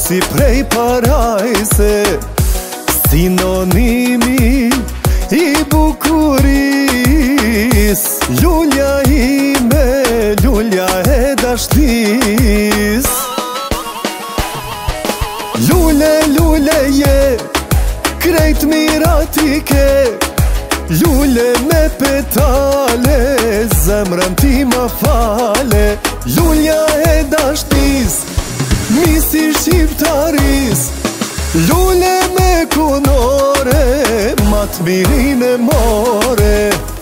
si prej parajse, sinonimi i bukuris. Lulja ime, lulja e dashnis. Lule, lule je, krejt mirat i ke, lule me petale, zemrën ti ma fale. Lulja e dashnis, misi shqiptaris, lule me kunore, mat mirin e more.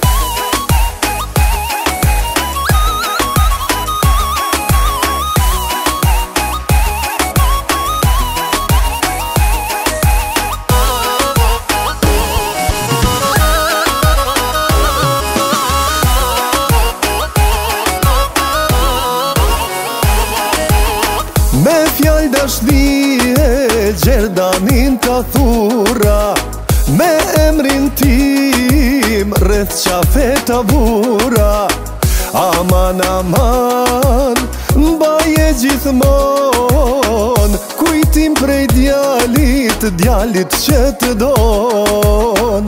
Me fjall dashnije gjerdanin ka thura, me emrin tim rreth qafe tabura. Aman, aman, mbaje gjithmon, kujtim prej djalit, djalit që të don.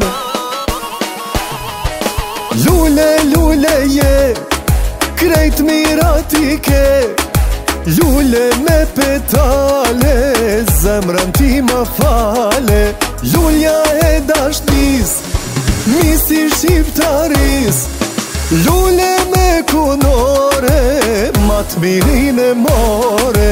Lule, lule je, krejt mirat i ke, lule me petale, zemrën ti ma fale. Lulja e dashnis, misi shqiptaris, lule me kunore, mat mirin e more.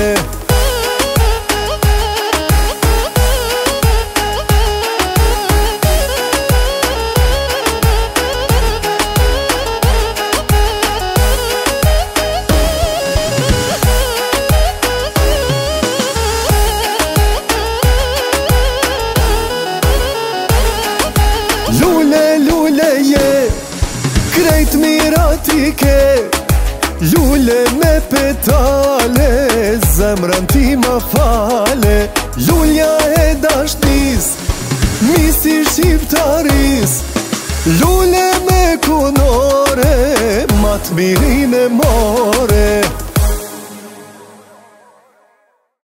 Lule, lule je, krejt mirat i ke, lule me petale, zemrën ti ma fale. Lulja e dashnis, misi shqiptaris, lule me kunore, mat mirin e more.